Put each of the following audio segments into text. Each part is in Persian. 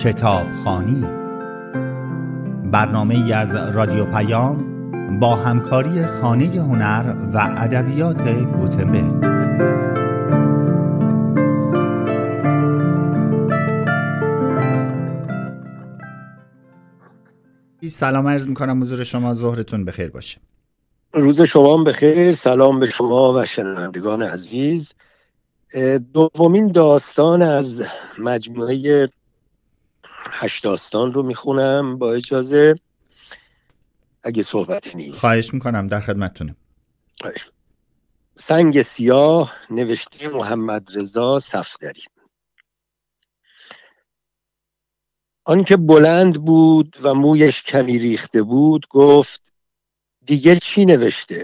کتابخوانی، برنامه‌ای از رادیو پیام با همکاری خانه هنر و ادبیات گوتنبرگ. سلام عرض می‌کنم حضور شما، ظهرتون بخیر باشه. روز شما بخیر. سلام به شما و شنوندگان عزیز. دومین داستان از مجموعه 8 داستان رو میخونم با اجازه، اگه صحبتی نیست. خواهش میکنم، در خدمتتونم. سنگ سیاه، نوشته محمد رضا صفدری. آن که بلند بود و مویش کمی ریخته بود گفت: دیگه چی نوشته؟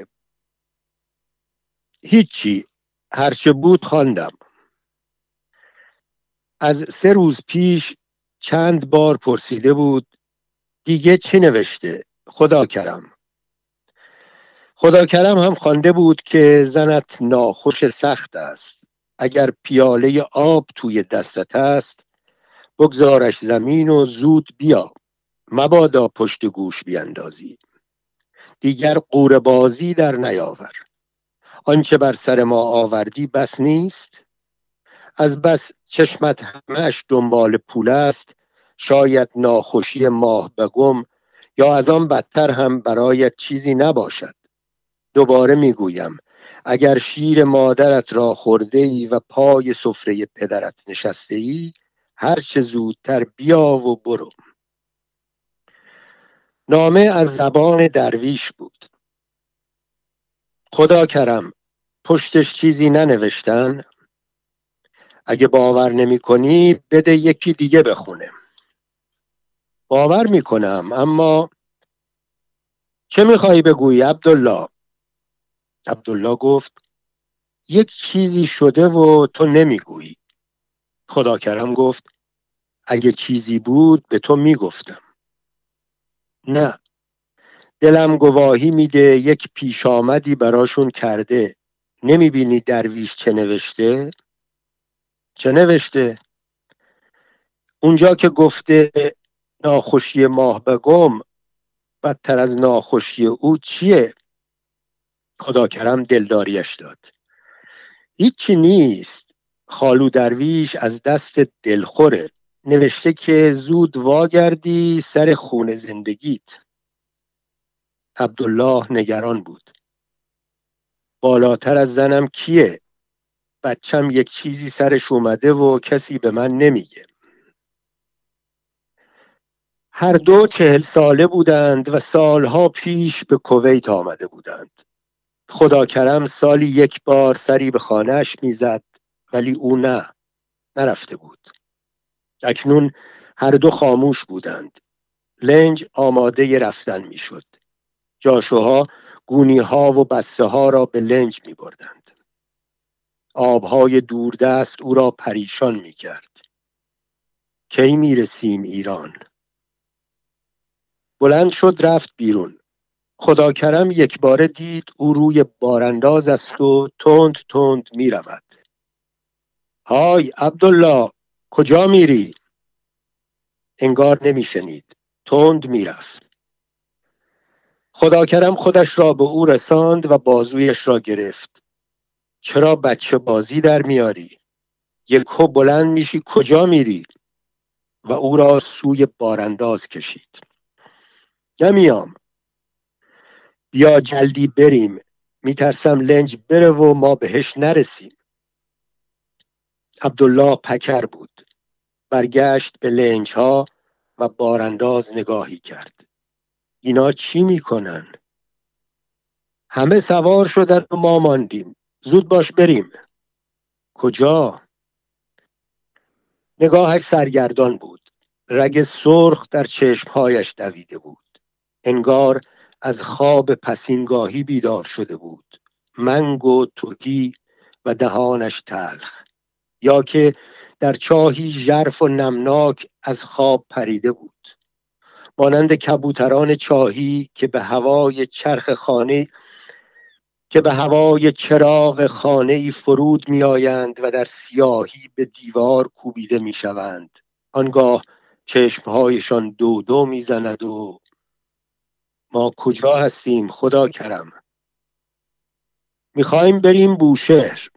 هیچی، هرچه بود خواندم. از 3 روز پیش چند بار پرسیده بود: دیگه چی نوشته؟ خدا کرم هم خوانده بود که زنت ناخوش سخت است. اگر پیاله آب توی دستت است بگذارش زمین و زود بیا، مبادا پشت گوش بیندازی. دیگر قوره بازی در نیاور. آنچه بر سر ما آوردی بس نیست. از بس چشمت همش دنبال پول است، شاید ناخوشی ماه بگم یا از آن بدتر هم برایت چیزی نباشد. دوباره میگویم، اگر شیر مادرت را خورده ای و پای سفره پدرت نشسته ای، هر چه زودتر بیا و برو. نامه از زبان درویش بود. خدا کرم، پشتش چیزی ننوشتن؟ اگه باور نمی کنی بده یکی دیگه بخونه. باور می کنم، اما چه میخوایی بگویی عبدالله؟ عبدالله گفت: یک چیزی شده و تو نمیگویی. خدا کرم گفت: اگه چیزی بود به تو میگفتم. نه، دلم گواهی میده یک پیش آمدی براشون کرده. نمیبینی درویش چه نوشته؟ چه نوشته؟ اونجا که گفته ناخوشی ماه بگم، بدتر از ناخوشی او چیه؟ خدا کرم دلداریش داد. هیچی نیست، خالو درویش از دست دلخوره. نوشته که زود واگردی سر خون زندگیت. عبدالله نگران بود. بالاتر از زنم کیه؟ بچم یک چیزی سرش اومده و کسی به من نمیگه. هر دو 40 ساله بودند و سالها پیش به کویت آمده بودند. خدا کرم سالی 1 بار سری به خانهش میزد، ولی او نرفته بود. اکنون هر دو خاموش بودند. لنج آماده رفتن میشد. جاشوها گونیها و بسته ها را به لنج می بردند. آبهای دوردست او را پریشان می کرد. کی می رسیم ایران؟ بلند شد رفت بیرون. خدا کرم 1 باره دید او روی بارانداز است و تند تند می رود. های عبدالله، کجا میری؟ انگار نمی شنید. تند می رفت. خدا کرم خودش را به او رساند و بازویش را گرفت. چرا بچه بازی در میاری؟ یکو بلند میشی کجا میری؟ و او را سوی بارانداز کشید. نمیام. بیا جلدی بریم، میترسم لنج بره و ما بهش نرسیم. عبدالله پکر بود. برگشت به لنج ها و بارانداز نگاهی کرد. اینا چی میکنن؟ همه سوار شدن و ما ماندیم. زود باش بریم. کجا؟ نگاهش سرگردان بود. رگ سرخ در چشمهایش دویده بود. انگار از خواب پسینگاهی بیدار شده بود. منگ و تهی و دهانش تلخ، یا که در چاهی ژرف و نمناک از خواب پریده بود. مانند کبوتران چاهی که به هوای چراغ خانه‌ای فرود می‌آیند و در سیاهی به دیوار کوبیده می‌شوند. آنگاه چشمهایشان دو دو میزند و ما کجا هستیم خدا کرم؟ میخوایم بریم بوشهر.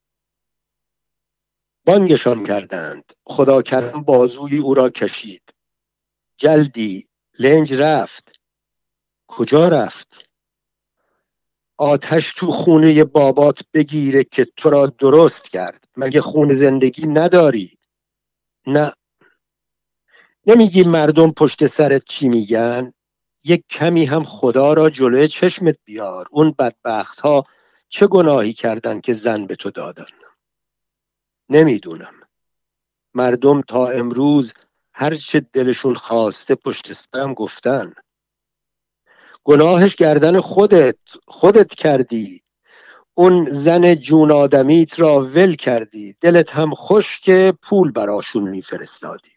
بانگشان کردند. خدا کرم بازوی او را کشید. جلدی. لنج رفت. کجا رفت؟ آتش تو خونه بابات بگیره که تو را درست کرد. مگه خون زندگی نداری؟ نه. نمیگی مردم پشت سرت چی میگن؟ یک کمی هم خدا را جلوی چشمت بیار. اون بدبخت ها چه گناهی کردن که زن به تو دادن؟ نمیدونم. مردم تا امروز هر چه دلشون خواسته پشت سرم گفتن. گناهش گردن خودت کردی. اون زن جون آدمیت را ول کردی. دلت هم خوش که پول براشون میفرستادی.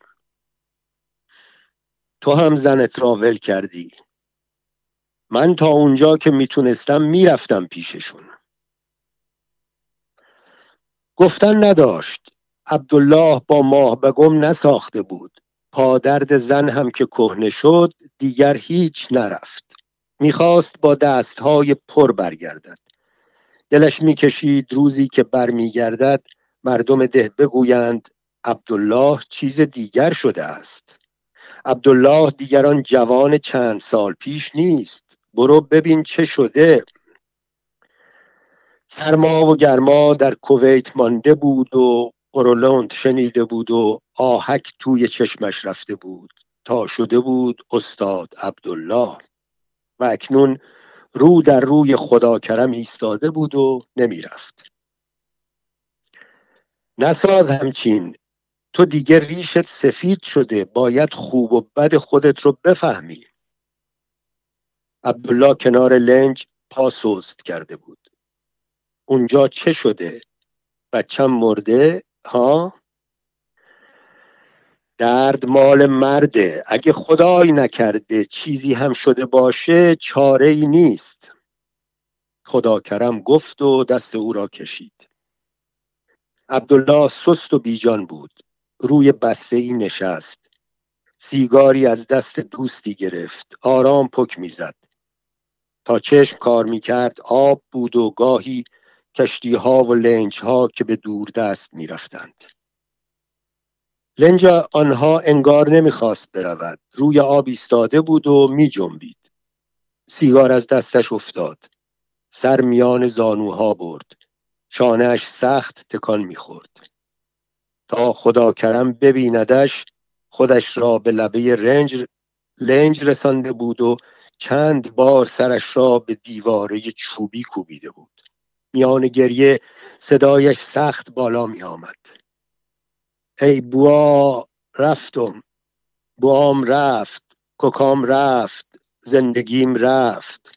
تو هم زنت را ول کردی. من تا اونجا که میتونستم میرفتم پیششون. گفتن نداشت. عبدالله با ماه بگم نساخته بود. پادرد زن هم که کهنه شد دیگر هیچ نرفت. میخواست با دستهای پر برگردد. دلش میکشید روزی که برمیگردد مردم ده بگویند عبدالله چیز دیگر شده است. عبدالله دیگران جوان چند سال پیش نیست. برو ببین چه شده. سرما و گرما در کویت مانده بود و قرولند شنیده بود و آهک توی چشمش رفته بود تا شده بود استاد عبدالله و اکنون رو در روی خدا کرم ایستاده بود و نمی رفت. نساز همچین. تو دیگه ریشت سفید شده. باید خوب و بد خودت رو بفهمی. عبدالله کنار لنج پا سست کرده بود. اونجا چه شده؟ بچم مرده؟ ها؟ درد مال مرده. اگه خدای نکرده چیزی هم شده باشه چاره ای نیست. خدا کرم گفت و دست او را کشید. عبدالله سست و بیجان بود. روی بسته ای نشست. سیگاری از دست دوستی گرفت. آرام پک میزد. تا چشم کار میکرد آب بود و گاهی کشتی ها و لنج ها که به دور دست میرفتند. لنج آنها انگار نمیخواست برود. روی آب ایستاده بود و میجنبید. سیگار از دستش افتاد. سر میان زانوها برد. شانه‌اش سخت تکان میخورد. تا خدا کرم ببیندش خودش را به لبه لنج رسانده بود و چند بار سرش را به دیواره چوبی کوبیده بود. میان گریه صدایش سخت بالا می آمد. ای بوا رفتم. بوام رفت. کوکام رفت. زندگیم رفت.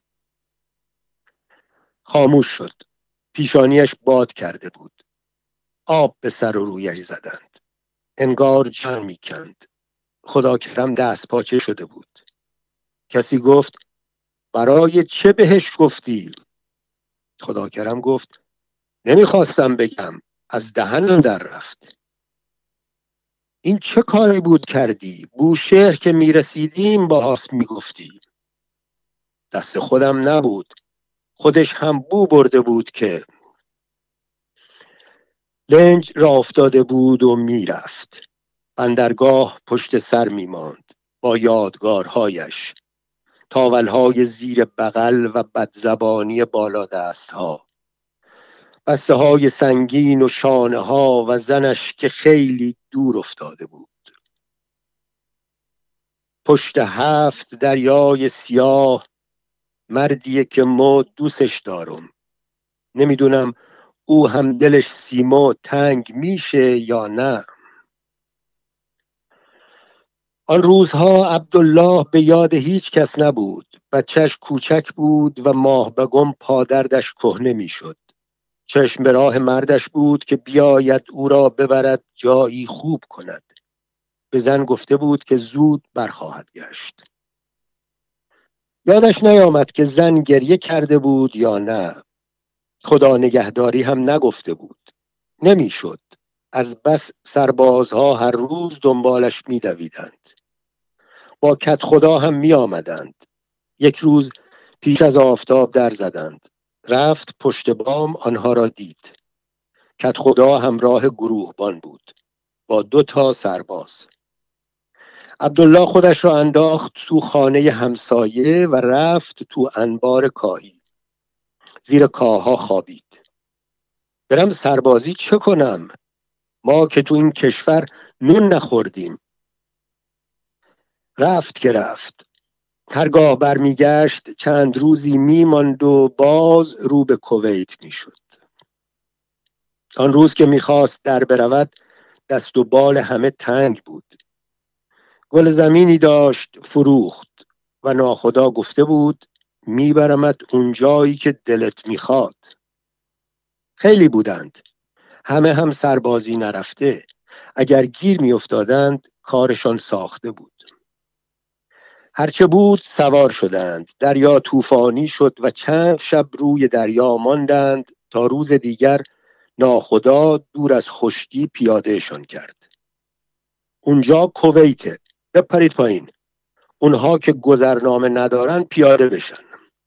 خاموش شد. پیشانیش باد کرده بود. آب به سر و رویش زدند. انگار جان می کند. خدا کرم دست پاچه شده بود. کسی گفت برای چه بهش گفتی؟ خدا کرم گفت نمیخواستم بگم. از دهنم در رفت. این چه کاری بود کردی؟ بوشهر که میرسیدیم باهاست میگفتی. دست خودم نبود. خودش هم بو برده بود که. لنج را افتاده بود و میرفت. بندرگاه پشت سر میماند با یادگارهایش. تاولهای زیر بغل و بدزبانی بالا دستها. بسته های سنگین و شانه ها و زنش که خیلی دور افتاده بود. پشت 7 دریای سیاه مردیه که ما دوستش دارم. نمیدونم او هم دلش سیما تنگ میشه یا نه. آن روزها عبدالله به یاد هیچ کس نبود. بچهش کوچک بود و ماه بگم پادردش کهنه میشد. چشم به راه مردش بود که بیاید او را ببرد جایی خوب کند. به زن گفته بود که زود برخواهد گشت. یادش نیامد که زن گریه کرده بود یا نه. خدا نگهداری هم نگفته بود. نمیشد. از بس سربازها هر روز دنبالش می‌دویدند. با کدخدا هم می‌آمدند. یک روز پیش از آفتاب در زدند. رفت پشت بام آنها را دید. کدخدا همراه گروهبان بود با 2 سرباز. عبدالله خودش را انداخت تو خانه همسایه و رفت تو انبار کاهی. زیر کاهها خوابید. برم سربازی چه کنم؟ ما که تو این کشور نون نخوردیم. رفت که رفت. هرگاه برمیگشت چند روزی میماند و باز رو به کویت میشد. آن روز که میخواست در برود دست و بال همه تنگ بود. گل زمینی داشت فروخت و ناخدا گفته بود میبرمت اونجایی که دلت میخواد. خیلی بودند، همه هم سربازی نرفته. اگر گیر میافتادند کارشان ساخته بود. هرچه بود سوار شدند. دریا طوفانی شد و چند شب روی دریا ماندند تا روز دیگر ناخدا دور از خشکی پیادهشان کرد. اونجا کویته، بپرید پایین. اونها که گذرنامه ندارن پیاده بشن.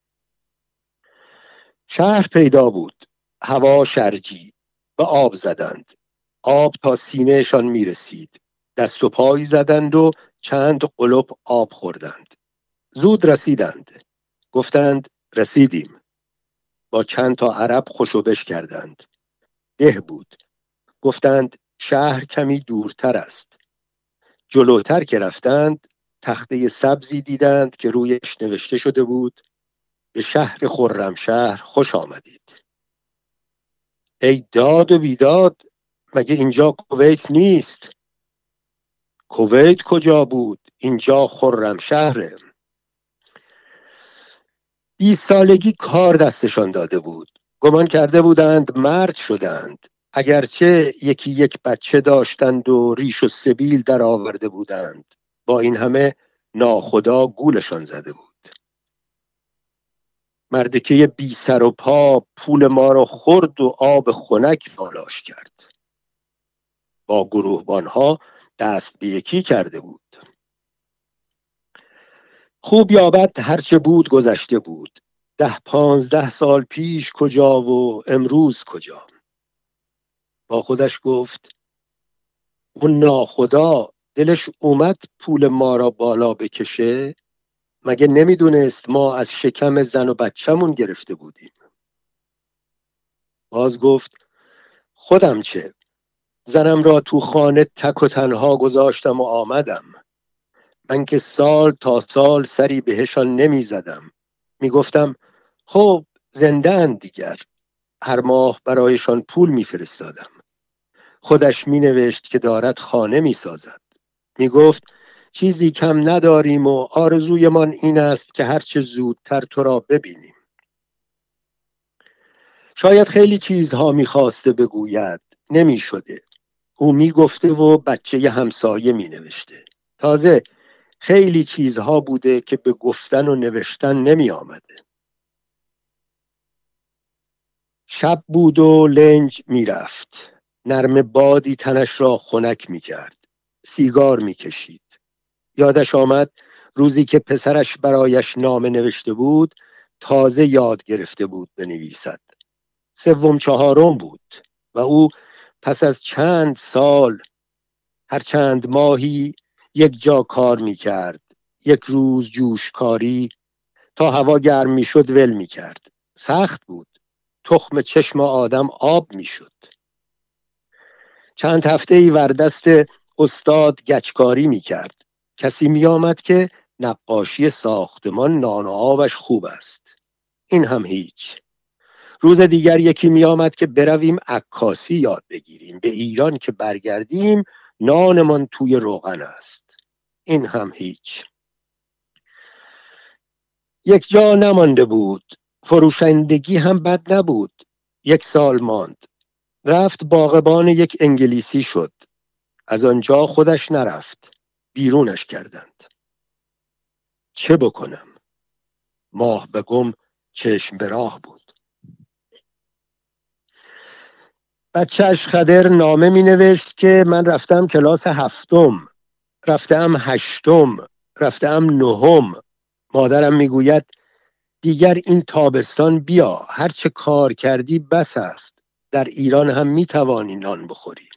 شهر پیدا بود. هوا شرجی. به آب زدند. آب تا سینهشان میرسید. دست و پای زدند و چند قلپ آب خوردند. زود رسیدند. گفتند رسیدیم. با چند تا عرب خوشوبش کردند. ده بود. گفتند شهر کمی دورتر است. جلوتر که رفتند تخته سبزی دیدند که رویش نوشته شده بود به شهر خرمشهر خوش آمدید. ای داد و بیداد، مگه اینجا کویت نیست؟ کویت کجا بود؟ اینجا خرمشهره. 20 سالگی کار دستشان داده بود. گمان کرده بودند مرد شدند. اگرچه یکی یک بچه داشتند و ریش و سبیل در آورده بودند، با این همه ناخدا گولشان زده بود. مردکه بی سر و پا پول ما را خورد و آب خنک بالاش کرد. با گروهبانها دست به یکی کرده بود. خوب یا بد هرچه بود گذشته بود. 10-15 سال پیش کجا و امروز کجا. با خودش گفت اون ناخدا دلش اومد پول ما را بالا بکشه؟ مگه نمیدونست ما از شکم زن و بچه‌مون گرفته بودیم؟ باز گفت خودم چه؟ زنم را تو خانه تک و تنها گذاشتم و آمدم. من که سال تا سال سری بهشان نمی زدم. می گفتم خب زنده اند دیگر. هر ماه برایشان پول می فرستادم. خودش می نوشت که دارد خانه می سازد. می گفت چیزی کم نداریم و آرزویمان این است که هرچه زودتر تو را ببینیم. شاید خیلی چیزها می خواسته بگوید، نمی شده. او می گفته و بچه همسایه می نوشته. تازه خیلی چیزها بوده که به گفتن و نوشتن نمی آمده. شب بود و لنج می رفت. نرم بادی تنش را خنک می کرد. سیگار می کشید. یادش آمد روزی که پسرش برایش نامه نوشته بود تازه یاد گرفته بود بنویسد. 3-4 بود و او پس از چند سال هر چند ماهی یک جا کار می کرد. یک روز جوشکاری تا هوا گرم می شد ول می کرد. سخت بود. تخم چشم آدم آب می شد. چند هفته‌ای وردست استاد گچکاری می کرد. کسی می آمد که نقاشی ساختمان نان و آبش خوب است. این هم هیچ. روز دیگر یکی می آمد که برویم عکاسی یاد بگیریم. به ایران که برگردیم نانمان توی روغن است. این هم هیچ. یک جا نمانده بود. فروشندگی هم بد نبود. 1 سال ماند. رفت باغبان یک انگلیسی شد. از آنجا خودش نرفت. بیرونش کردند. چه بکنم؟ ماه به گم چشم به راه بود. بچهش خدر نامه می نوشت که من رفتم کلاس 7، رفتم 8، رفتم 9. مادرم میگوید دیگر این تابستان بیا، هرچه کار کردی بس است، در ایران هم میتوانی نان بخوری.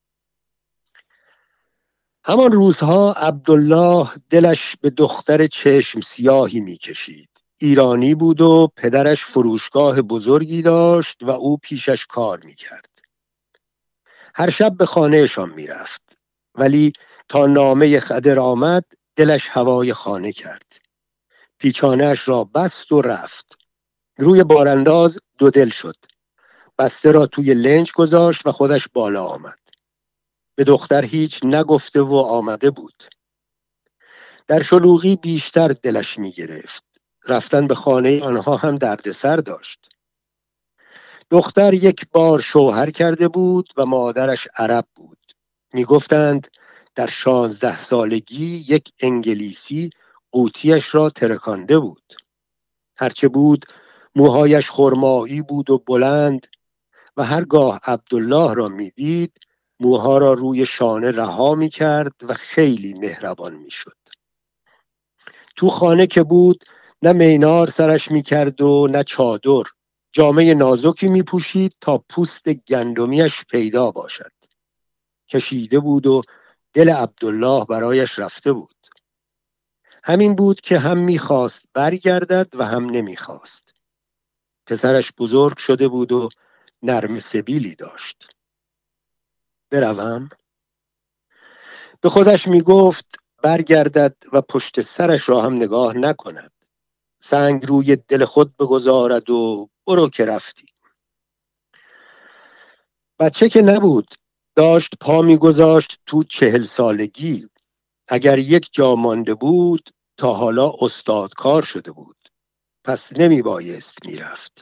همان روزها عبدالله دلش به دختر چشم سیاهی میکشید. ایرانی بود و پدرش فروشگاه بزرگی داشت و او پیشش کار میکرد. هر شب به خانهشان میرفت، ولی تا نامه خدر آمد دلش هوای خانه کرد. پیچانه‌اش را بست و رفت. روی بارانداز دو دل شد. بسته را توی لنج گذاشت و خودش بالا آمد. به دختر هیچ نگفته و آمده بود. در شلوغی بیشتر دلش می گرفت. رفتن به خانه آنها هم دردسر داشت. دختر یک بار شوهر کرده بود و مادرش عرب بود. می گفتند در 16 سالگی یک انگلیسی قوطیش را ترکانده بود. هرچه بود موهایش خرمایی بود و بلند و هرگاه عبدالله را می دید موها را روی شانه رها می کرد و خیلی مهربان می شد. تو خانه که بود نه مینار سرش می کرد و نه چادر. جامه نازکی می پوشید تا پوست گندمیش پیدا باشد. کشیده بود و دل عبدالله برایش رفته بود. همین بود که هم می خواست برگردد و هم نمی خواست. پسرش بزرگ شده بود و نرم سبیلی داشت. بروم؟ به خودش می گفت برگردد و پشت سرش را هم نگاه نکند. سنگ روی دل خود بگذارد و برو که رفتی. بچه که نبود، داشت پا می گذاشت تو 40 سالگی. اگر یک جا مانده بود تا حالا استادکار شده بود. پس نمی بایست می رفت.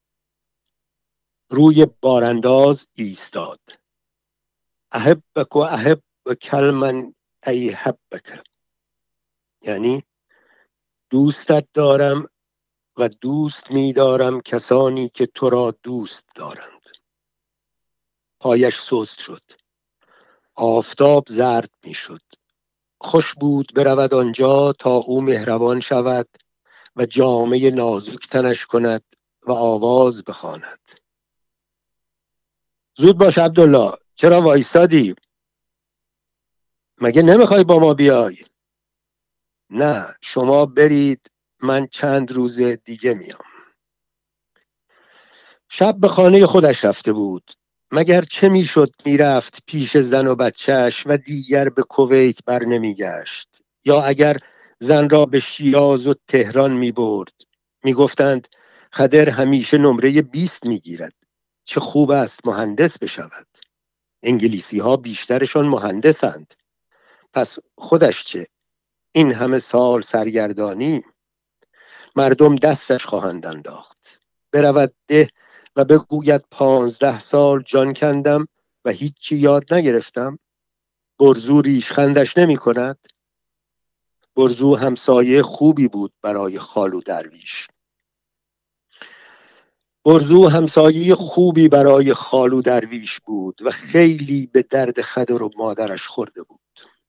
روی بارانداز ایستاد. احبک و احب کلمن ای حبک، یعنی دوستت دارم و دوست می دارم کسانی که تو را دوست دارند. پایش سست شد. آفتاب زرد می شد. خوش بود برود آنجا تا او مهربان شود و جامه نازک تنش کند و آواز بخواند. زود باش عبدالله، چرا وایسادی؟ مگه نمیخوای با ما بیای؟ نه، شما برید، من چند روز دیگه میام. شب به خانه خودش رفته بود. مگر چه میشد میرفت پیش زن و بچهش و دیگر به کویت بر نمیگشت؟ یا اگر زن را به شیراز و تهران میبرد، میگفتند خدر همیشه نمره 20 میگیرد، چه خوب است مهندس بشود. انگلیسی ها بیشترشان مهندسند. پس خودش چه؟ این همه سال سرگردانی. مردم دستش خواهند انداخت. برود ده و بگوید 15 سال جان کندم و هیچی یاد نگرفتم. برزو ریشخندش نمی کند. برزو همسایه خوبی بود برای خالو درویش. برزو همسایه خوبی برای خالو درویش بود و خیلی به درد خدر و مادرش خورده بود.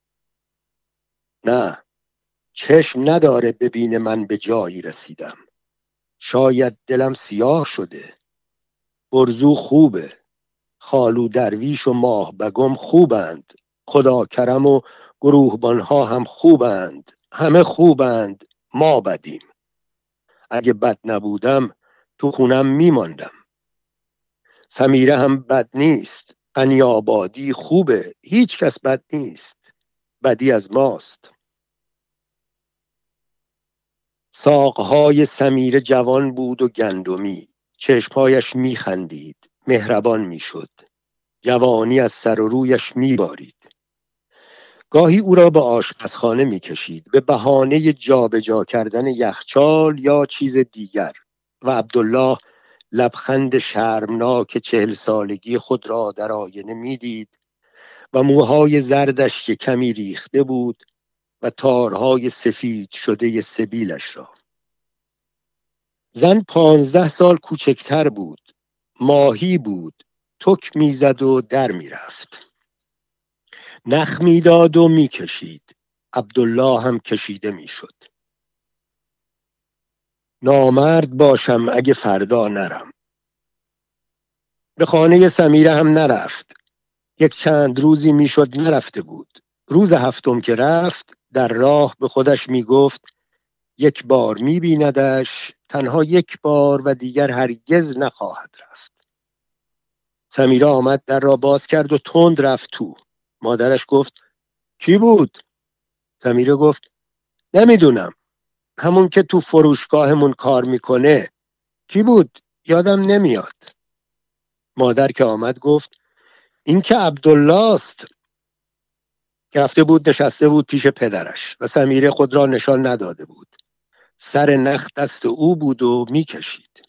نه، چشم نداره ببینه من به جایی رسیدم. شاید دلم سیاه شده. برزو خوبه. خالو درویش و ماه بگم خوبند. خدا کرم و گروهبانها هم خوبند. همه خوبند. ما بدیم. اگه بد نبودم تو خونم میماندم. سمیره هم بد نیست. قنیابادی خوبه. هیچ کس بد نیست. بدی از ماست. ساقهای سمیره جوان بود و گندمی. چشمهایش میخندید. مهربان میشد. جوانی از سر و رویش میبارید. گاهی او را به آشپزخانه میکشید به بهانه جابجا کردن یخچال یا چیز دیگر و عبدالله لبخند شرمناک 40 سالگی خود را در آینه میدید و موهای زردش که کمی ریخته بود و تارهای سفید شده سبیلش را. زن 15 سال کوچکتر بود. ماهی بود. تک میزد و در میرفت. نخ میداد و میکشید. عبدالله هم کشیده میشد. نامرد باشم اگه فردا نرم. به خانه سمیره هم نرفت. یک چند روزی میشد نرفته بود. روز هفتم که رفت در راه به خودش میگفت یک بار میبیندش، تنها یک بار و دیگر هرگز نخواهد رفت. سمیره آمد در را باز کرد و تند رفت تو. مادرش گفت کی بود؟ سمیره گفت نمیدونم، همون که تو فروشگاهمون کار میکنه. کی بود؟ یادم نمیاد. مادر که آمد گفت این که عبدالله است. رفته بود نشسته بود پیش پدرش و سمیره خود را نشان نداده بود. سر نخ دست او بود و میکشید.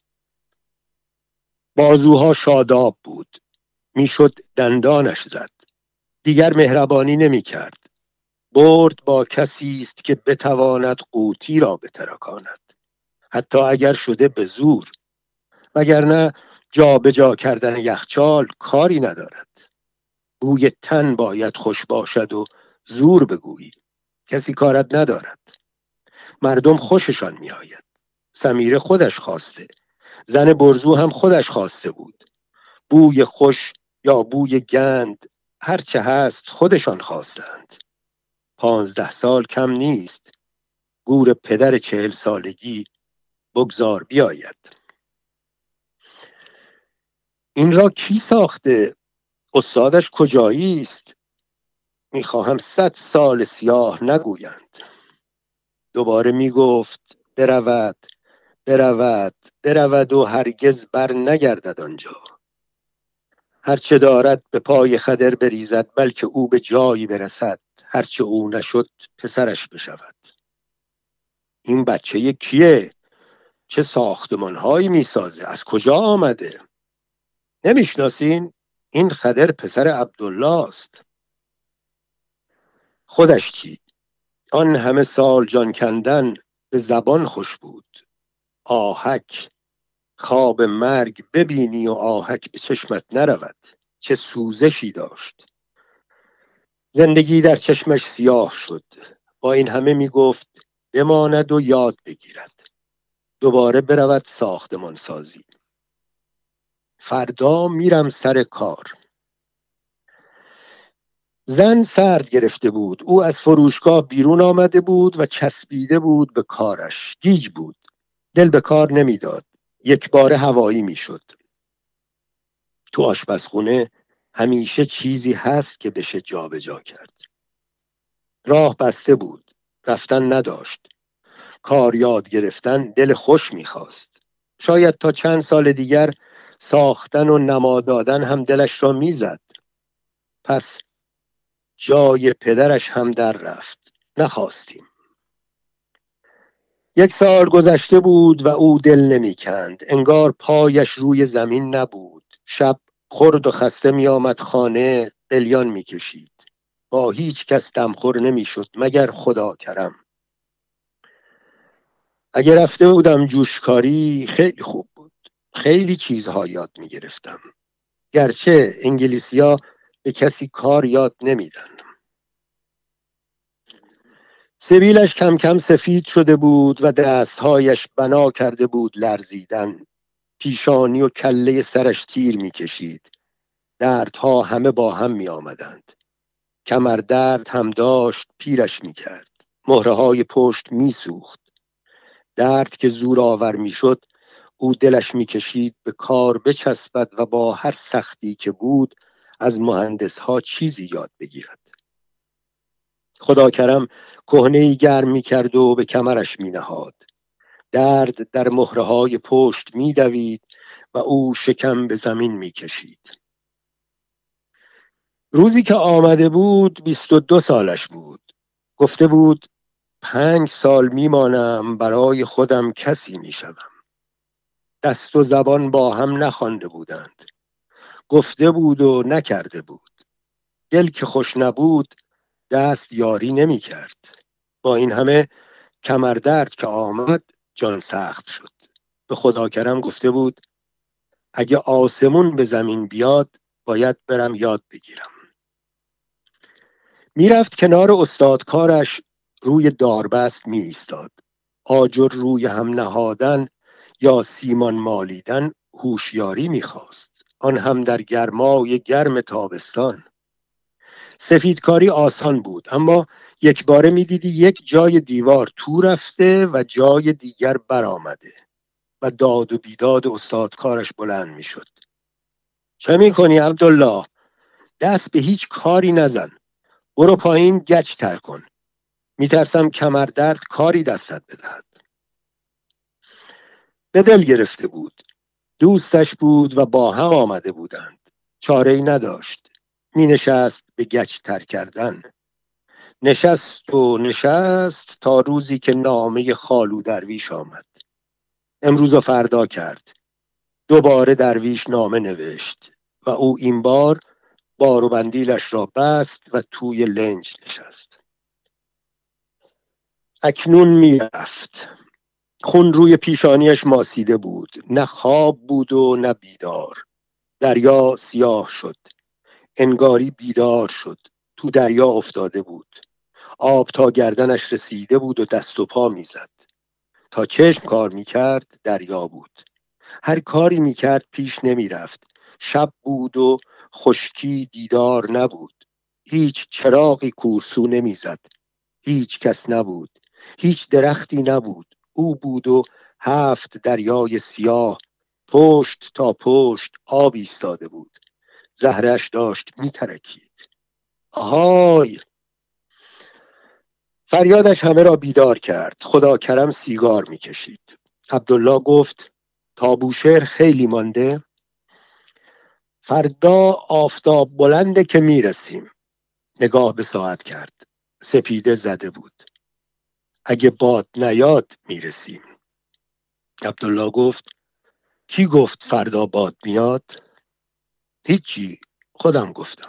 بازوها شاداب بود. میشد دندانش زد. دیگر مهربانی نمیکرد. برد با کسی است که بتواند قوطی را بترکاند، حتی اگر شده به زور، وگرنه جا به جا کردن یخچال کاری ندارد. بوی تن باید خوش باشد و زور بگویی. کسی کارت ندارد. مردم خوششان می آید. سمیره خودش خواسته. زن برزو هم خودش خواسته بود. بوی خوش یا بوی گند هرچه هست خودشان خواستند. 15 سال کم نیست. گور پدر 40 سالگی بگذار بیاید. این را کی ساخته؟ استادش کجایی است؟ میخواهم 100 سال سیاه نگویند. دوباره میگفت برود برود برود و هرگز بر نگردد آنجا. هرچه دارد به پای خدر بریزد، بلکه او به جایی برسد. هرچه او نشد پسرش بشود. این بچه کیه؟ چه ساختمانهایی میسازه؟ از کجا آمده؟ نمیشناسین؟ این خدر پسر عبدالله است. خودش چی؟ آن همه سال جان کندن به زبان خوش بود. آهک خواب مرگ ببینی و آهک به چشمت نرود. چه سوزشی داشت. زندگی در چشمش سیاه شد. با این همه می گفت بماند و یاد بگیرد. دوباره برود ساختمان سازی. فردا میرم سر کار. زن سرد گرفته بود. او از فروشگاه بیرون آمده بود و چسبیده بود به کارش. گیج بود. دل به کار نمیداد. یک باره هوایی میشد. تو آشپزخونه همیشه چیزی هست که بشه جا به جا کرد. راه بسته بود. رفتن نداشت. کار یاد گرفتن دل خوش میخواست. شاید تا چند سال دیگر ساختن و نما دادن هم دلش را میزد. پس جای پدرش هم در رفت. نخواستیم. 1 سال گذشته بود و او دل نمیکند. انگار پایش روی زمین نبود. شب خرد و خسته می آمد خانه، قلیان می کشید. با هیچ کس دمخور نمی شد مگر خدا کرم. اگر رفته بودم جوشکاری خیلی خوب بود. خیلی چیزها یاد می گرفتم. گرچه انگلیسی‌ها به کسی کار یاد نمیدن. سبیلش کم کم سفید شده بود و دستهایش بنا کرده بود لرزیدن. پیشانی و کله سرش تیر می کشید. دردها همه با هم می آمدند. کمر درد هم داشت، پیرش می کرد. مهره های پشت می سوخت. درد که زور آور می شد، او دلش می کشید به کار بچسبد و با هر سختی که بود از مهندس ها چیزی یاد بگیرد. خدا کرم کهنه‌ای گرم می کرد و به کمرش می نهاد. درد در مهره های پشت می دوید و او شکم به زمین می کشید. روزی که آمده بود 22 سالش بود. گفته بود 5 سال میمانم برای خودم کسی میشوم. دست و زبان با هم نخوانده بودند. گفته بود و نکرده بود. دل که خوش نبود دست یاری نمی کرد. با این همه کمردرد که آمد جان سخت شد. به خدا کرم گفته بود اگه آسمون به زمین بیاد باید برم یاد بگیرم. میرفت کنار استادکارش روی داربست می ایستاد. آجر روی هم نهادن یا سیمان مالیدن هوشیاری می‌خواست، آن هم در گرمای گرم تابستان. سفیدکاری آسان بود، اما یک باره می‌دیدی یک جای دیوار تو رفته و جای دیگر برآمده و داد و بیداد استادکارش بلند می‌شد. چه می‌کنی عبدالله؟ دست به هیچ کاری نزن. برو پایین گچ تر کن. می‌ترسم کمردرد کاری دستت بدهد. به دل گرفته بود. دوستش بود و با هم آمده بودند. چاره‌ای نداشت. می نشست به گچ تر کردن. نشست و نشست تا روزی که نامه خالو درویش آمد. امروز و فردا کرد. دوباره درویش نامه نوشت و او این بار بار و بندیلش را بست و توی لنج نشست. اکنون می رفت. خون روی پیشانیش ماسیده بود. نه خواب بود و نه بیدار. دریا سیاه شد. انگاری بیدار شد. تو دریا افتاده بود. آب تا گردنش رسیده بود و دست و پا میزد. تا چشم کار میکرد دریا بود. هر کاری میکرد پیش نمیرفت. شب بود و خشکی دیدار نبود. هیچ چراغی کورسو نمیزد. هیچ کس نبود. هیچ درختی نبود. او بود و 7 دریای سیاه پشت تا پشت آب ایستاده بود. زهرش داشت میترکید. آهای! فریادش همه را بیدار کرد. خدا کرم سیگار میکشید. عبدالله گفت تا بوشهر خیلی مانده؟ فردا آفتاب بلنده که میرسیم. نگاه به ساعت کرد. سپیده زده بود. اگه باد نیاد میرسیم. عبدالله گفت کی گفت فردا باد میاد؟ هیچی، خودم گفتم.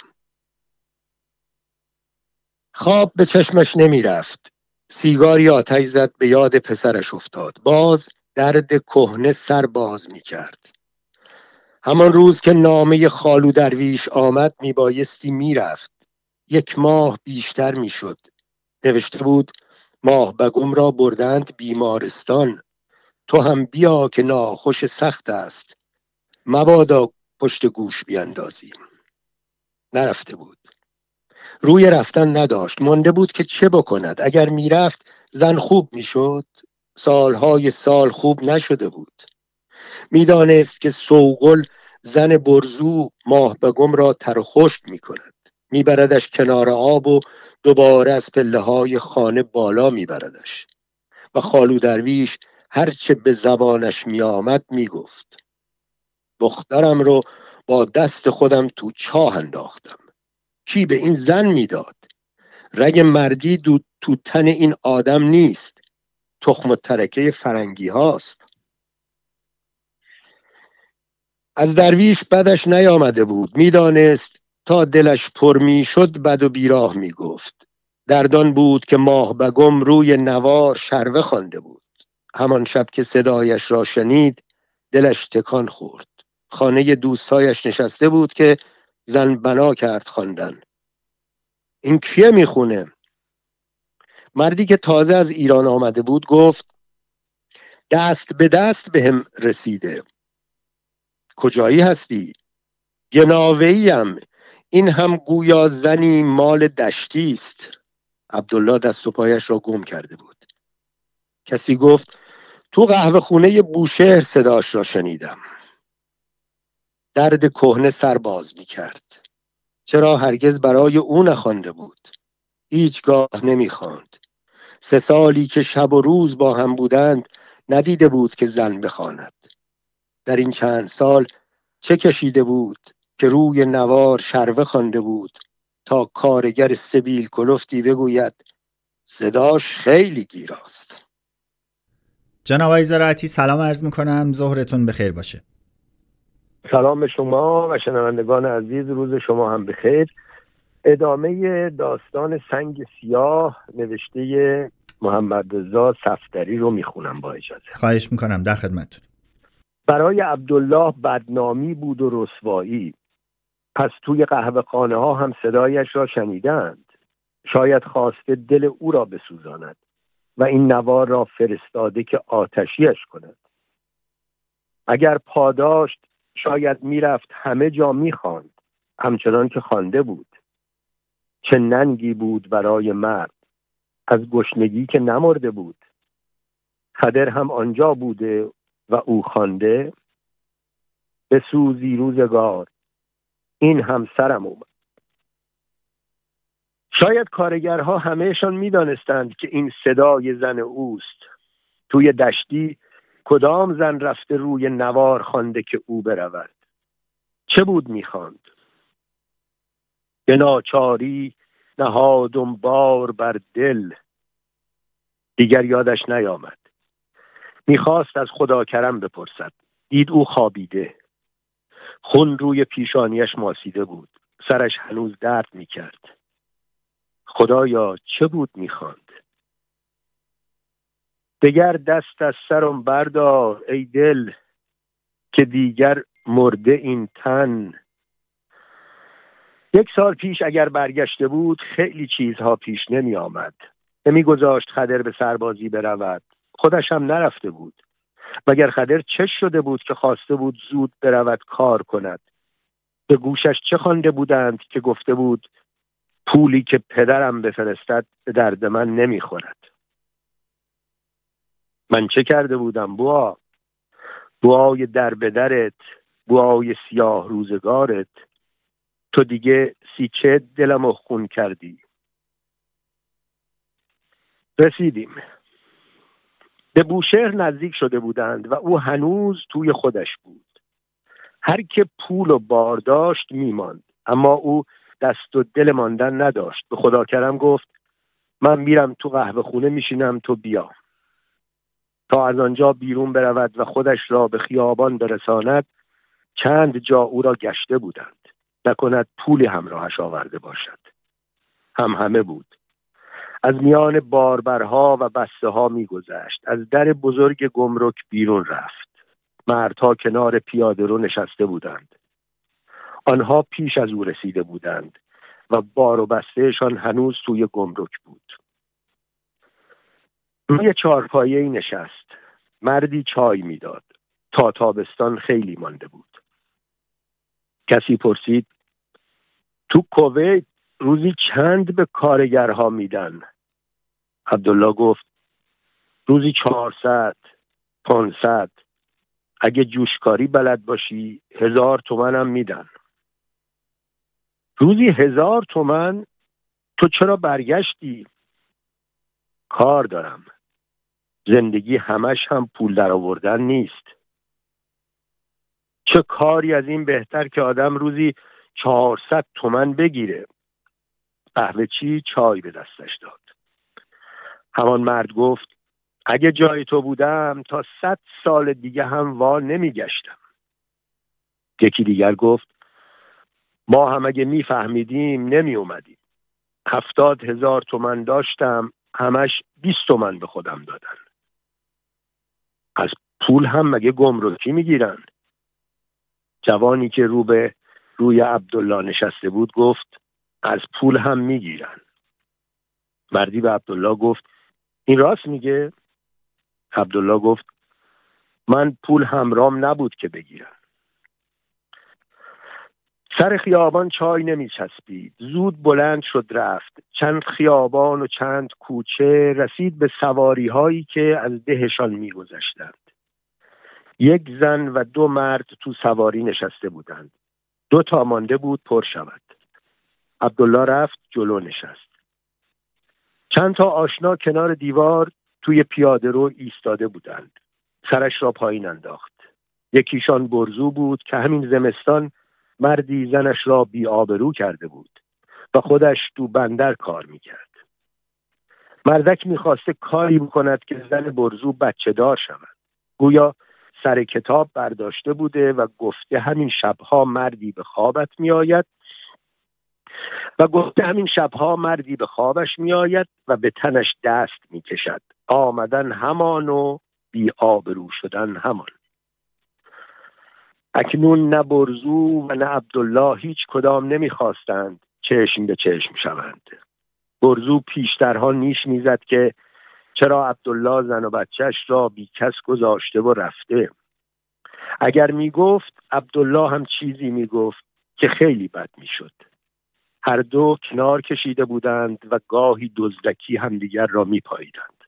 خواب به چشمش نمی رفت. سیگاری آتش زد، به یاد پسرش افتاد. باز درد کهنه سر باز می کرد. همان روز که نامه خالو درویش آمد می بایستی می رفت. 1 ماه بیشتر می شد. نوشته بود ماه بگم را بردند بیمارستان. تو هم بیا که ناخوش سخت است. مبادا پشت گوش بیندازیم. نرفته بود. روی رفتن نداشت. مانده بود که چه بکند. اگر میرفت زن خوب میشد. سالهای سال خوب نشده بود. میدانست که سوگل زن برزو ماه بگم را تر و خشک میکند. میبردش کنار آب و دوباره از پله های خانه بالا میبردش. و خالو درویش هرچه به زبانش میآمد میگفت. دخترم رو با دست خودم تو چاه انداختم. کی به این زن میداد؟ رگ مردی تو تن این آدم نیست. تخم و ترکه فرنگی هاست. از درویش بدش نیامده بود. میدانست تا دلش پر میشد بد و بیراه میگفت. دردان بود که ماه بگم روی نوار شربه خوانده بود. همان شب که صدایش را شنید دلش تکان خورد. خانه دوستایش نشسته بود که زن بنا کرد خواندن. این کیه میخونه؟ مردی که تازه از ایران آمده بود گفت دست به دست به هم رسیده. کجایی هستی؟ گناوه‌ایم. این هم گویا زنی مال دشتی است. عبدالله دست و پایش را گم کرده بود. کسی گفت تو قهوه خونه بوشهر صداش را شنیدم. درد کهنه سر باز می کرد. چرا هرگز برای او نخوانده بود؟ هیچگاه نمی خواند. 3 سالی که شب و روز با هم بودند ندیده بود که زن بخواند. در این چند سال چه کشیده بود که روی نوار شربه خوانده بود تا کارگر سبیل کلفتی بگوید صداش خیلی گیراست. جناب آقای زراعتی سلام عرض میکنم. ظهرتون بخیر باشه. سلام به شما و شنوندگان عزیز. روز شما هم بخیر. ادامه داستان سنگ سیاه نوشته محمد رضا صفدری رو میخونم با اجازه. خواهش میکنم، در خدمتتون. برای عبدالله بدنامی بود و رسوایی. پس توی قهوه‌خانه ها هم صدایش را شنیدند. شاید خواسته دل او را بسوزاند و این نوار را فرستاده که آتشیش کند. اگر پاداشت شاید میرفت همه جا میخواند همچنان که خوانده بود. چه ننگی بود برای مرد از گشنگی که نمرده بود. خدر هم آنجا بوده و او خوانده بسوزی روزگار این هم سرم اومد. شاید کارگرها همهشان میدانستند که این صدای زن اوست. توی دشتی کدام زن رفته روی نوار خوانده که او برود؟ چه بود میخواند؟ به ناچاری نهادم بار بر دل. دیگر یادش نیامد. میخواست از خدا کرم بپرسد. دید او خوابیده. خون روی پیشانیش ماسیده بود. سرش هنوز درد میکرد. خدایا چه بود میخواند؟ دگر دست از سرم بردار ای دل که دیگر مرده این تن. 1 سال پیش اگر برگشته بود خیلی چیزها پیش نمی آمد. نمی گذاشت خدر به سربازی برود. خودش هم نرفته بود. مگر خدر چه شده بود که خواسته بود زود برود کار کند؟ به گوشش چه خوانده بودند که گفته بود پولی که پدرم بفرستد به درد من نمی خورد؟ من چه کرده بودم بوا؟ بوای در به درت، بوای سیاه روزگارت، تو دیگه سیچه دلمو خون کردی. رسیدیم. به بوشهر نزدیک شده بودند و او هنوز توی خودش بود. هر که پول و بار داشت میماند، اما او دست و دل ماندن نداشت. به خدا کرم گفت من میرم تو قهوه خونه میشینم، تو بیا. تا از آنجا بیرون برود و خودش را به خیابان برساند چند جا او را گشته بودند. نکند پولی همراهش آورده باشد. همه بود. از میان باربرها و بسته ها می گذشت. از در بزرگ گمرک بیرون رفت. مردها کنار پیاده رو نشسته بودند. آنها پیش از او رسیده بودند و بار و بستهشان هنوز توی گمرک بود. روی چارپایه‌ای نشست. مردی چای میداد. تا تابستان خیلی مانده بود. کسی پرسید تو کویت روزی چند به کارگرها میدن؟ عبدالله گفت روزی 400 500. اگه جوشکاری بلد باشی 1000 تومن هم میدن. روزی 1000 تومن؟ تو چرا برگشتی؟ کار دارم. زندگی همش هم پول در آوردن نیست. چه کاری از این بهتر که آدم روزی 400 تومن بگیره. قهوه چی چای به دستش داد. همان مرد گفت اگه جای تو بودم تا 100 سال دیگه هم وا نمیگشتم. یکی دیگر گفت ما هم اگه میفهمیدیم نمی اومدیم. 70,000 تومن داشتم، همش 20 تومن به خودم دادن. از پول هم مگه گمرکی میگیرن؟ جوانی که روی عبدالله نشسته بود گفت از پول هم میگیرن. مردی به عبدالله گفت این راست میگه؟ عبدالله گفت من پول همرام نبود که بگیرن. سر خیابان چای نمیچسبید. زود بلند شد رفت. چند خیابان و چند کوچه رسید به سواری هایی که از دهشان میگذشتند. 1 زن و 2 مرد تو سواری نشسته بودند. 2 تا مانده بود پر شود. عبدالله رفت جلو نشست. چند تا آشنا کنار دیوار توی پیاده رو ایستاده بودند. سرش را پایین انداخت. یکیشان برزو بود که همین زمستان مردی زنش را بی آبرو کرده بود و خودش تو بندر کار میکرد. مردک میخواسته کاری بکند که زن برزو بچه دار شود. گویا سر کتاب برداشته بوده و گفته همین شبها مردی به خوابت میآید و به تنش دست میکشد. آمدن همان و بی آبرو شدن همان. اکنون نه برزو و نه عبدالله هیچ کدام نمیخواستند چشم به چشم شوند. برزو پیشترها نیش میزد که چرا عبدالله زن و بچهش را بی کس گذاشته و رفته. اگر میگفت عبدالله هم چیزی میگفت که خیلی بد میشد. هر دو کنار کشیده بودند و گاهی دزدکی همدیگر را میپاییدند.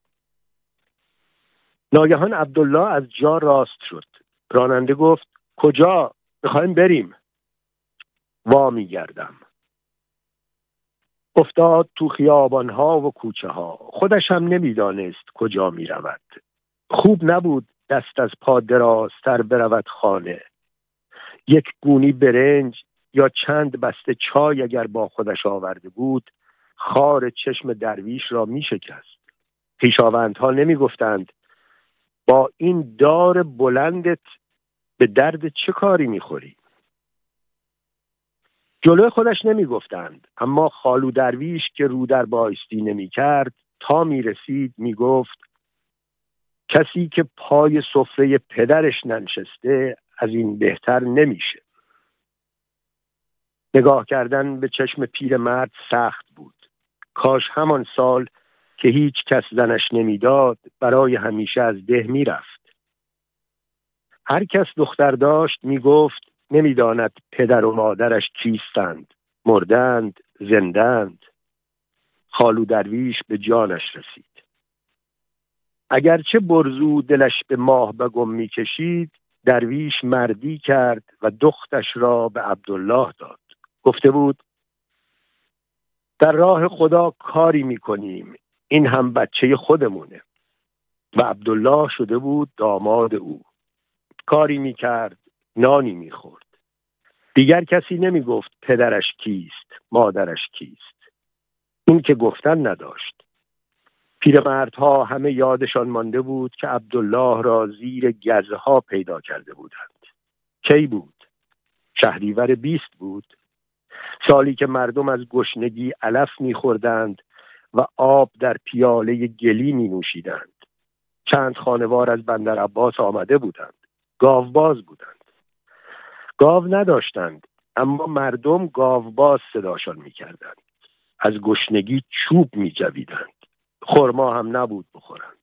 ناگهان عبدالله از جا راست شد. راننده گفت کجا؟ میخوایم بریم. وا میگردم. افتاد تو خیابانها و کوچه ها. خودش هم نمیدانست کجا میرود. خوب نبود دست از پا درازتر برود خانه. یک گونی برنج یا چند بسته چای اگر با خودش آورده بود خار چشم درویش را می شکست. خویشاوندها نمی گفتند با این دار بلندت به درد چه کاری می خوری؟ جلوی خودش نمی گفتند، اما خالو درویش که رو در بایستی نمی کرد تا می رسید می گفت کسی که پای سفره پدرش ننشسته از این بهتر نمیشه. نگاه کردن به چشم پیرمرد سخت بود. کاش همان سال که هیچ کس زنش نمیداد برای همیشه از ده میرفت. هر کس دختر داشت میگفت نمیداند پدر و مادرش کیستند، مردند، زندند. خالو درویش به جانش رسید. اگرچه برزو دلش به ماه بگم میکشید، درویش مردی کرد و دختش را به عبدالله داد. گفته بود در راه خدا کاری میکنیم، این هم بچه خودمونه. و عبدالله شده بود داماد او. کاری میکرد، نانی میخورد. دیگر کسی نمیگفت پدرش کیست، مادرش کیست. این که گفتن نداشت. پیرمردها همه یادشان مانده بود که عبدالله را زیر گزها پیدا کرده بودند. کی بود؟ شهریور 20 بود. سالی که مردم از گشنگی علف می‌خوردند و آب در پیاله گلی می‌نوشیدند. چند خانوار از بندر عباس آمده بودند. گاوباز بودند. گاو نداشتند، اما مردم گاوباز صداشان می‌کردند. از گشنگی چوب می‌جویدند. خرما هم نبود بخورند.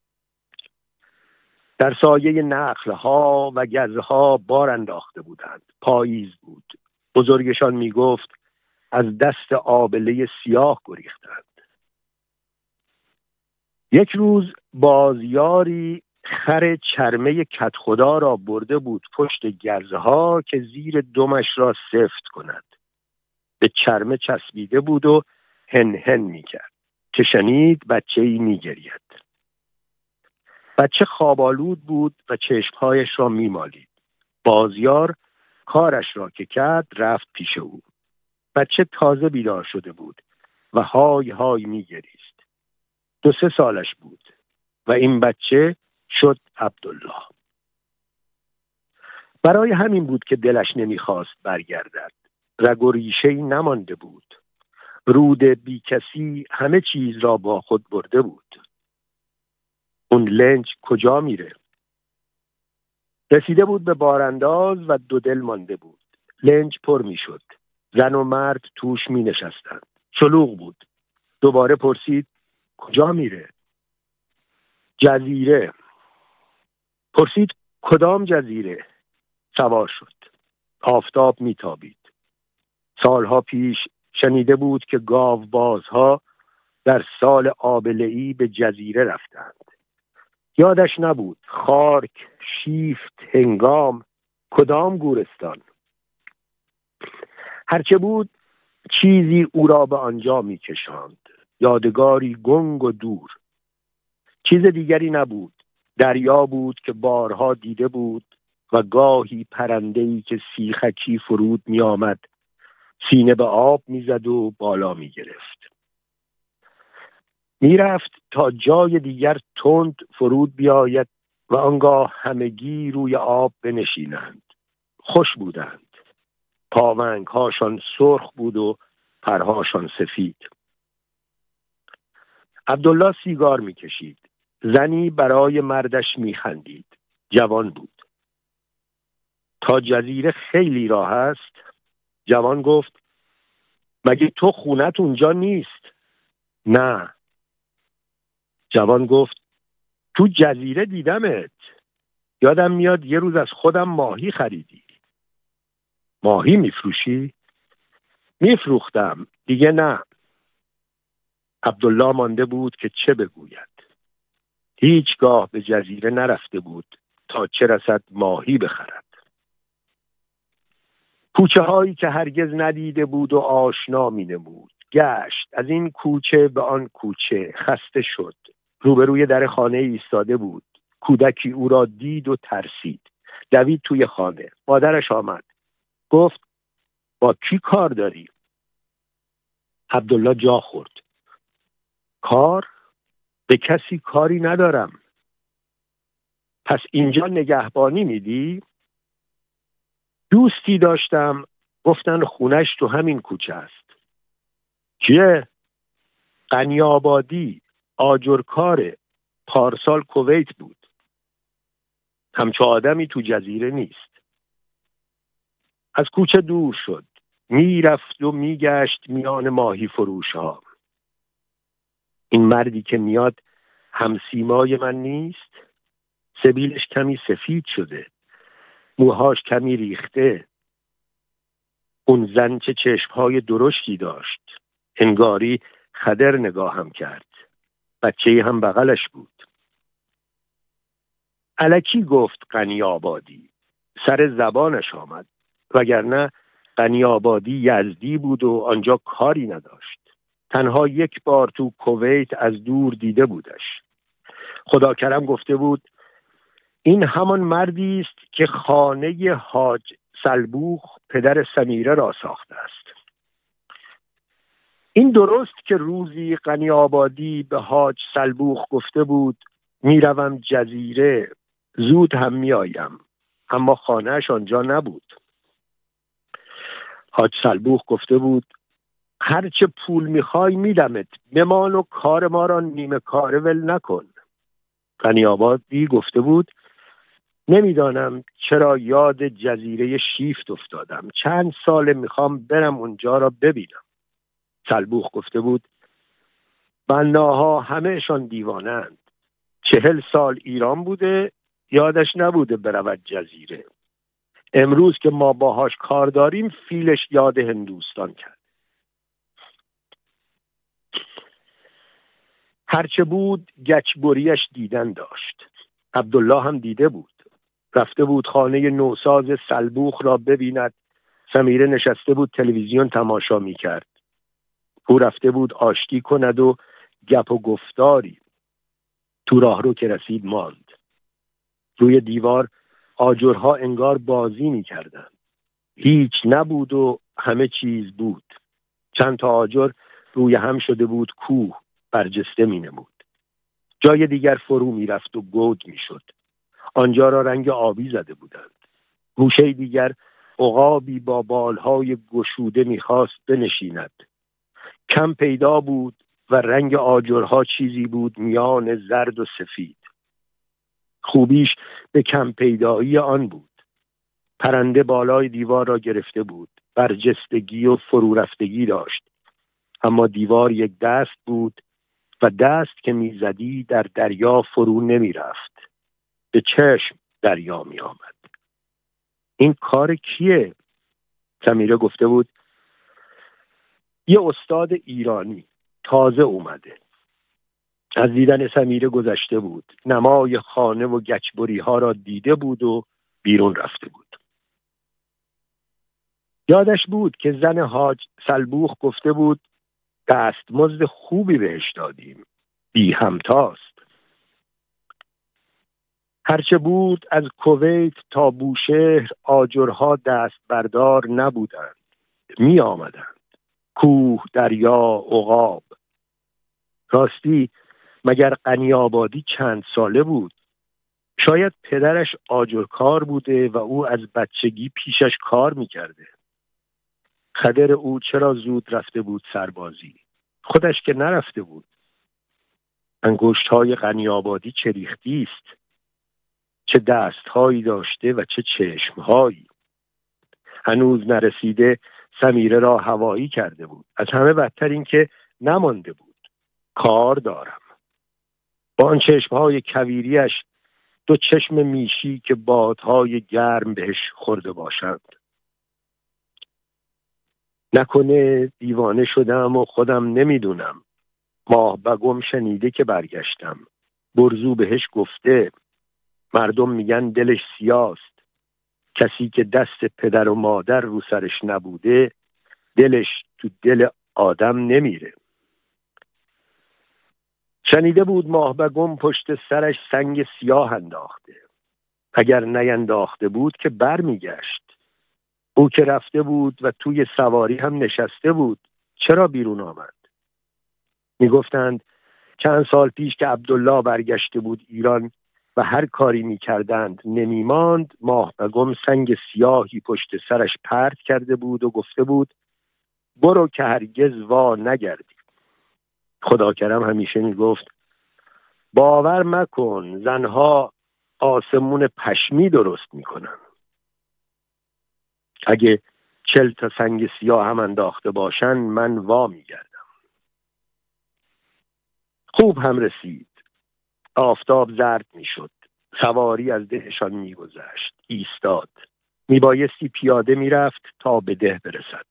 در سایه نخلها و گزها بار انداخته بودند. پاییز بود. بزرگشان می گفت از دست آبله سیاه گریختند. یک روز بازیاری خر چرمه کت خدا را برده بود پشت گزها که زیر دمش را سفت کند. به چرمه چسبیده بود و هن هن می کرد. که شنید بچه‌ای می‌گرید. بچه خوابالود بود و چشمهایش را می‌مالید. بازیار کارش را که کرد رفت پیش او. بچه تازه بیدار شده بود و های های می‌گریست. 2-3 سالش بود و این بچه شد عبدالله. برای همین بود که دلش نمی‌خواست برگردد. رگ و ریشه‌ای نمانده بود. رود بی کسی همه چیز را با خود برده بود. اون لنج کجا میره؟ رسیده بود به بارانداز و 2 دل مانده بود. لنج پر میشد. زن و مرد توش می نشستند. شلوغ بود. دوباره پرسید کجا میره؟ جزیره. پرسید کدام جزیره؟ سوار شد. آفتاب میتابید. سالها پیش شنیده بود که گاوبازها در سال آبله‌ای به جزیره رفتند. یادش نبود خارک، شیفت، هنگام، کدام گورستان. هرچه بود چیزی او را به آنجا می‌کشاند. یادگاری گنگ و دور. چیز دیگری نبود. دریا بود که بارها دیده بود و گاهی پرنده‌ای که سیخکی فرود می‌آمد، سینه به آب می‌زد و بالا می‌گرفت. می‌رفت تا جای دیگر تند فرود بیاید و آنگاه همگی روی آب بنشینند. خوش بودند. پاونگ‌هاشان سرخ بود و پرهاشان سفید. عبدالله سیگار می‌کشید. زنی برای مردش می‌خندید. جوان بود. تا جزیره خیلی راه است. جوان گفت مگه تو خونت اونجا نیست؟ نه. جوان گفت تو جزیره دیدمت. یادم میاد یه روز از خودم ماهی خریدی. ماهی میفروشی؟ میفروختم، دیگه نه. عبدالله مانده بود که چه بگوید. هیچگاه به جزیره نرفته بود تا چه رسد ماهی بخرد. کوچه هایی که هرگز ندیده بود و آشنا می نمود. گشت از این کوچه به آن کوچه، خسته شد. روبروی در خانه ایستاده بود. کودکی او را دید و ترسید. دوید توی خانه. مادرش آمد. گفت با کی کار داری؟ عبدالله جا خورد. کار؟ به کسی کاری ندارم. پس اینجا نگهبانی میدی؟ دوستی داشتم، گفتن خونش تو همین کوچه است. کیه؟ غنی‌آبادی، آجرکاره، پارسال کویت بود. همچو آدمی تو جزیره نیست. از کوچه دور شد. میرفت و میگشت میان ماهی فروش ها. این مردی که میاد همسیمای من نیست؟ سبیلش کمی سفید شده، موهاش کمی ریخته. اون زن چه چشمهای درشتی داشت. انگاری خدر نگاهم کرد. بچه‌ای هم بغلش بود. الکی گفت غنی‌آبادی. سر زبانش آمد. وگرنه غنی‌آبادی یزدی بود و آنجا کاری نداشت. تنها یک بار تو کویت از دور دیده بودش. خدا کرم گفته بود این همان مردی است که خانه حاج سلبوخ پدر سمیره را ساخته است. این درست که روزی غنی‌آبادی به حاج سلبوخ گفته بود میروم جزیره، زود هم میآیم، اما خانه‌اش آنجا نبود. حاج سلبوخ گفته بود هرچه پول میخوای میدمت، بمان و کار ما را نیمه کاره ول نکن. غنی‌آبادی گفته بود نمیدانم چرا یاد جزیره شیفت افتادم. چند سال میخوام برم اونجا را ببینم. سلبوخ گفته بود بناها همهشان دیوانند. 40 سال ایران بوده، یادش نبوده برود جزیره. امروز که ما باهاش کار داریم فیلش یاد هندوستان کرد. هرچه بود گچبریش دیدن داشت. عبدالله هم دیده بود. رفته بود خانه نوساز سلبوخ را ببیند. سمیره نشسته بود تلویزیون تماشا می کرد. او رفته بود آشتی کند و گپ و گفتاری. تو راهرو که رسید ماند. روی دیوار آجرها انگار بازی می کردن. هیچ نبود و همه چیز بود. چند تا آجر روی هم شده بود، کوه برجسته می نمود. جای دیگر فرو می رفت و گود می شد. آنجا را رنگ آبی زده بودند. گوشه دیگر عقابی با بالهای گشوده می خواست بنشیند. کم پیدا بود و رنگ آجرها چیزی بود میان زرد و سفید. خوبیش به کم پیدایی آن بود. پرنده بالای دیوار را گرفته بود. برجستگی و فرو رفتگی داشت. اما دیوار یک دست بود و دست که میزدی در دریا فرو نمی رفت. به چشم دریا می آمد. این کار کیه؟ سمیره گفته بود یه استاد ایرانی تازه اومده. از دیدن سمیره گذشته بود. نمای خانه و گچبری ها را دیده بود و بیرون رفته بود. یادش بود که زن حاج سلبوخ گفته بود دستمزد خوبی بهش دادیم، بی همتاست. هرچه بود از کویت تا بوشهر آجرها دست بردار نبودند. می آمدند. کوه، دریا، عقاب. راستی مگر غنی‌آبادی چند ساله بود؟ شاید پدرش آجرکار بوده و او از بچگی پیشش کار میکرده. خدر او چرا زود رفته بود سربازی؟ خودش که نرفته بود. انگشت‌های غنی‌آبادی چه ریختی است. چه دست‌هایی داشته و چه چشم‌هایی. هنوز نرسیده سمیره را هوایی کرده بود. از همه بدتر این که نمانده بود. کار دارم. با آن چشمهای کویریش، 2 چشم میشی که بادهای گرم بهش خورده باشند. نکنه دیوانه شدم و خودم نمیدونم. ماه بگم شنیده که برگشتم. برزو بهش گفته مردم میگن دلش سیاست. کسی که دست پدر و مادر رو سرش نبوده دلش تو دل آدم نمیره. شنیده بود ماه بگم پشت سرش سنگ سیاه انداخته. اگر نینداخته بود که بر میگشت. او که رفته بود و توی سواری هم نشسته بود، چرا بیرون آمد؟ میگفتند چند سال پیش که عبدالله برگشته بود ایران و هر کاری میکردند نمیماند، ماه بگم سنگ سیاهی پشت سرش پرت کرده بود و گفته بود برو که هرگز وا نگردی. خدا کرم همیشه میگفت باور مکن، زنها آسمون پشمی درست میکنن. اگه 40 تا سنگ سیاه هم انداخته باشن من وا میگردم. خوب هم رسید. آفتاب زرد میشد. سواری از دهشان میگذشت. ایستاد. میبایستی پیاده میرفت تا به ده برسد.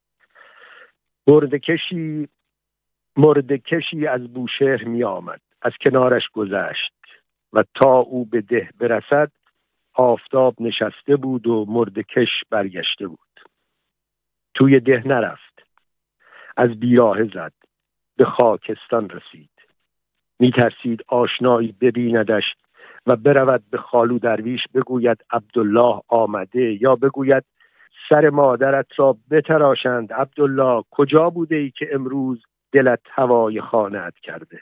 مردکشی از بوشهر می آمد. از کنارش گذشت و تا او به ده برسد آفتاب نشسته بود و مردکش برگشته بود. توی ده نرفت. از بیراه زد. به خاکستان رسید. می ترسید آشنایی ببیندش و برود به خالو درویش بگوید عبدالله آمده، یا بگوید سر مادرت را بتراشند عبدالله، کجا بوده ای که امروز دلت هوای خانه‌ات کرده؟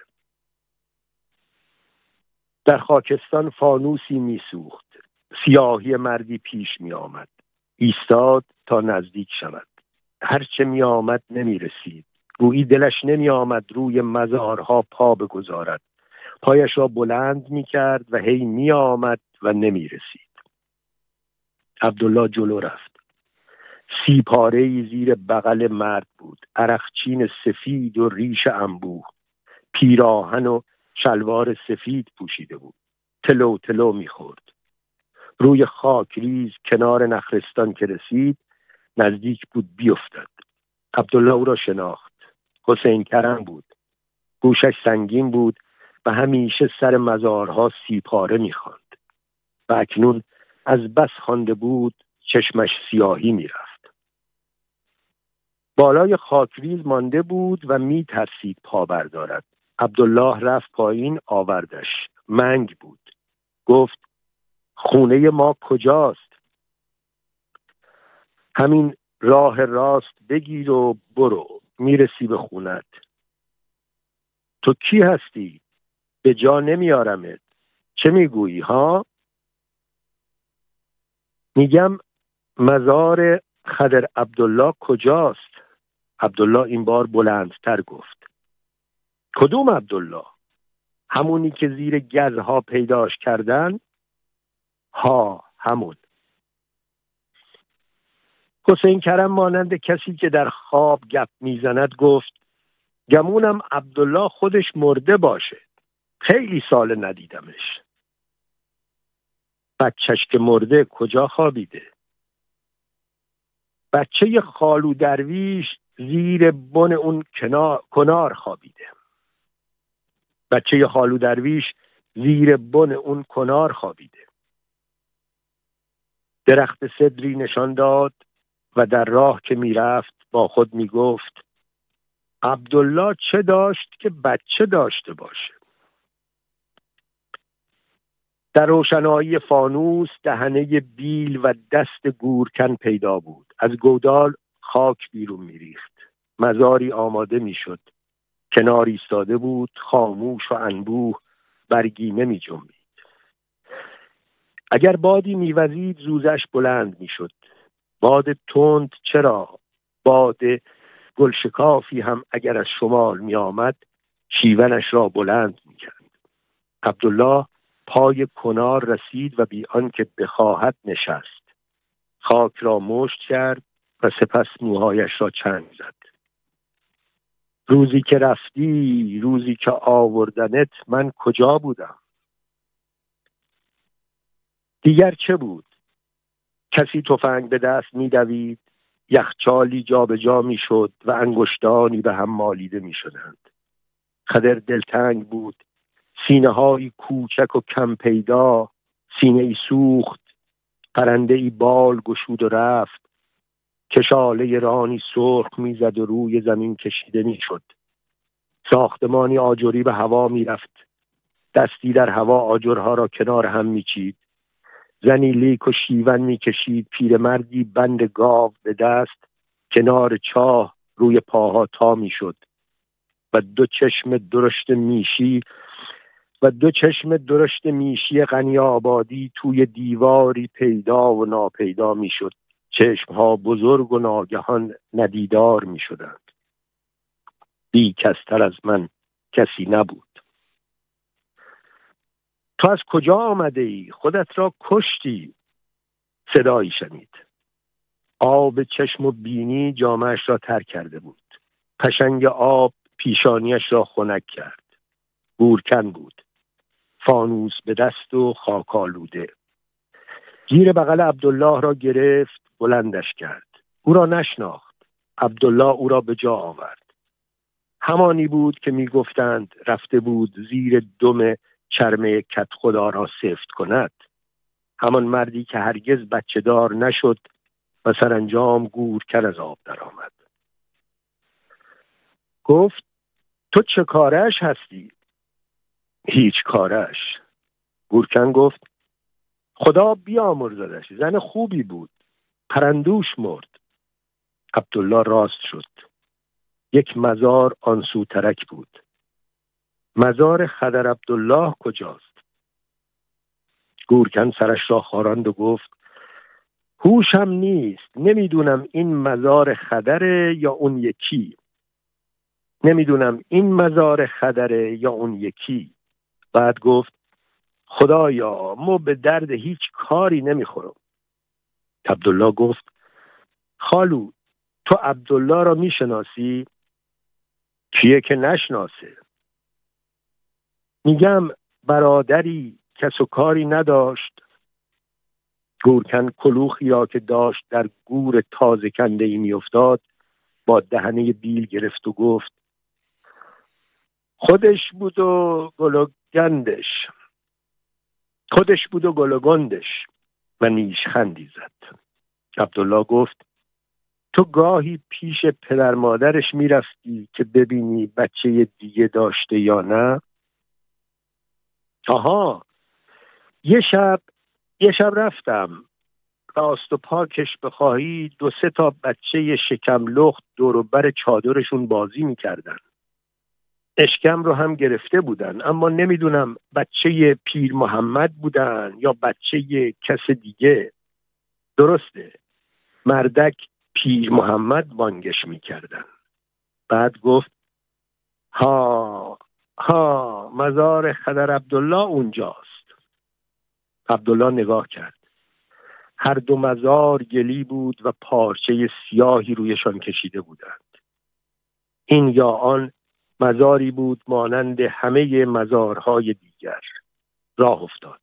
در خاکستان فانوسی می سوخت. سیاهی مردی پیش می آمد. ایستاد تا نزدیک شود. هرچه می آمد نمی رسید. گویی دلش نمی آمد روی مزارها پا بگذارد. پایش را بلند می کرد و هی می آمد و نمی رسید. عبدالله جلو رفت. 30 پاره‌ای زیر بغل مرد بود. عرقچین سفید و ریش انبوه. پیراهن و شلوار سفید پوشیده بود. تلو تلو می خورد. روی خاک ریز کنار نخرستان که رسید نزدیک بود بیفتد. عبدالله او را شناخت. حسین کرم بود. گوشش سنگین بود و همیشه سر مزارها 30 پاره می خواند. و اکنون از بس خوانده بود چشمش سیاهی می رفت. بالای خاکریز مانده بود و می ترسید پا بردارد. عبدالله رفت پایین آوردش. منگ بود. گفت خونه ما کجاست؟ همین راه راست بگیر و برو، میرسی به خونت. تو کی هستی؟ به جا نمیارمت. چه میگویی ها؟ میگم مزار خضر عبدالله کجاست؟ عبدالله این بار بلندتر گفت. کدوم عبدالله؟ همونی که زیر گزها پیداش کردن؟ ها، همون. حسین کرم مانند کسی که در خواب گپ میزند گفت گمونم عبدالله خودش مرده باشه. خیلی سال ندیدمش. بچهش که مرده کجا خوابیده؟ بچه خالو درویش زیر بن اون کنار خوابیده. بچه خالو درویش زیر بن اون کنار خوابیده. درخت سدری نشان داد و در راه که میرفت با خود میگفت عبدالله چه داشت که بچه داشته باشه؟ در روشنایی فانوس دهنه بیل و دست گورکن پیدا بود. از گودال خاک بیرون میریخت. مزاری آماده میشد. کنار ایستاده بود، خاموش و انبوه، برگی نمی جنبید. اگر بادی میوزید زوزش بلند میشد. باد تند چرا؟ باد گلشکافی هم اگر از شمال می آمد شیونش را بلند می کرد. عبدالله پای کنار رسید و بی آنکه بخواهد نشست. خاک را مشت کرد و سپس موهایش را چنگ زد. روزی که رفتی، روزی که آوردنت، من کجا بودم؟ دیگر چه بود؟ کسی تفنگ به دست می دوید، یخچالی جا به جا می شد و انگشتانی به هم مالیده می شدند. خضر دلتنگ بود، سینه های کوچک و کم پیدا، سینه ای سوخت، پرنده ای بال گشود و رفت، کشاله رانی سرخ می زد و روی زمین کشیده می شد. ساختمانی آجری به هوا می رفت، دستی در هوا آجرها را کنار هم می چید. زنی لیک و شیون می کشید، پیرمردی بند گاو به دست کنار چاه روی پاها تا می شد و دو چشم درشت میشی غنی آبادی توی دیواری پیدا و ناپیدا می شد. چشمها بزرگ و ناگهان ندیدار می شدند. بی کستر از من کسی نبود. تو از کجا آمده ای؟ خودت را کشتی. صدایی شنید. آب چشم و بینی جامه‌اش را تر کرده بود. پشنگ آب پیشانیش را خنک کرد. گورکن بود. فانوس به دست و خاک آلوده. زیر بغل عبدالله را گرفت، بلندش کرد. او را نشناخت. عبدالله او را به جا آورد. همانی بود که می گفتند رفته بود زیر دم چرمه کت خدا را سفت کند. همان مردی که هرگز بچه دار نشد و سرانجام گورکن از آب در آمد. گفت تو چه کارش هستی؟ هیچ کارش. گورکن گفت خدا بیامرزدش، زن خوبی بود، پرندوش مرد. عبدالله راست شد. یک مزار آن سو ترک بود. مزار خضر عبدالله کجاست؟ گورکن سرش را خاراند و گفت هوشم نیست، نمیدونم این مزار خضره یا اون یکی. بعد گفت خدایا ما به درد هیچ کاری نمیخورم. عبدالله گفت خالو تو عبدالله را میشناسی؟ کیه که نشناسه؟ میگم برادری کس و کاری نداشت. گورکن کلوخی را که داشت در گور تازه کنده ای میافتاد با دهنه بیل گرفت و گفت خودش بود و گلگندش و نیشخندی زد. عبدالله گفت تو گاهی پیش پدر مادرش میرفتی که ببینی بچه دیگه داشته یا نه؟ آها، یه شب رفتم. راست و پاکش بخواهی 2-3 تا بچه شکم لخت دور و بر چادرشون بازی میکردن. اشکم رو هم گرفته بودن، اما نمیدونم بچه پیر محمد بودن یا بچه کس دیگه. درسته، مردک پیر محمد بانگش میکردن. بعد گفت ها مزار خضر عبدالله اونجاست. عبدالله نگاه کرد. هر دو مزار گلی بود و پارچه سیاهی رویشان کشیده بودند. این یا آن مزاری بود مانند همه مزارهای دیگر. راه افتاد.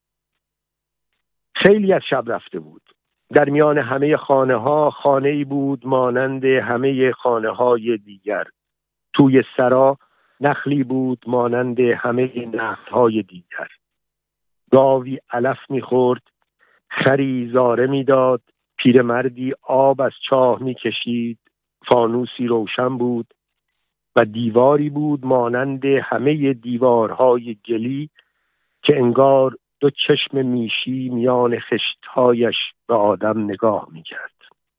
خیلی از شب رفته بود. در میان همه خانه‌ای بود مانند همه خانه‌های دیگر. توی سرا نخلی بود مانند همه نخل‌های دیگر. گاوی علف می‌خورد، خری زاره می‌داد، پیرمردی آب از چاه می‌کشید، فانوسی روشن بود و دیواری بود مانند همه دیوارهای گلی که انگار 2 چشم میشی میان خشت‌هایش به آدم نگاه می‌کرد.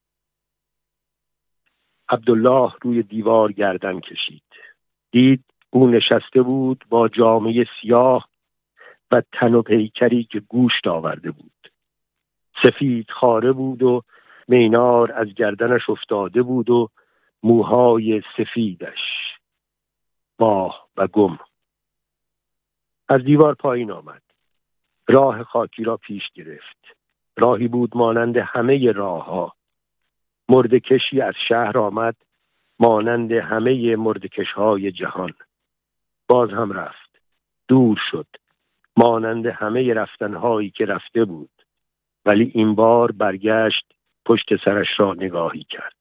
عبدالله روی دیوار گردن کشید. دید او نشسته بود با جامه سیاه و تن و پیکری که گوشت آورده بود. سفید خاره بود و مینار از گردنش افتاده بود و موهای سفیدش ماه و گم. از دیوار پایین آمد. راه خاکی را پیش گرفت. راهی بود مانند همه راهها. مرده‌کشی از شهر آمد مانند همه مرده‌کش‌های جهان. باز هم رفت، دور شد مانند همه رفتنهایی که رفته بود، ولی این بار برگشت، پشت سرش را نگاهی کرد.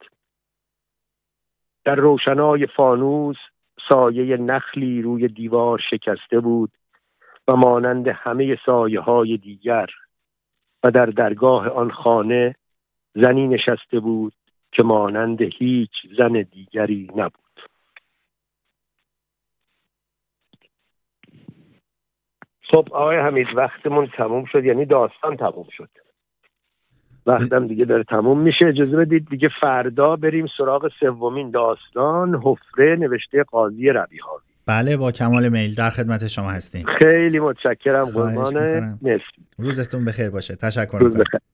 در روشنای فانوس سایه نخلی روی دیوار شکسته بود و مانند همه سایه‌های دیگر، و در درگاه آن خانه زنی نشسته بود که مانند هیچ زن دیگری نبود. خب آقای حمید، وقتمون تموم شد، یعنی داستان تموم شد. وقتم دیگه داره تموم میشه. اجازه بدید دیگه فردا بریم سراغ سومین داستان، حفره، نوشته قاضی ربیعی. بله، با کمال میل در خدمت شما هستیم. خیلی متشکرم قربان. مرسی. روزتون بخیر باشه. تشکر میکنم.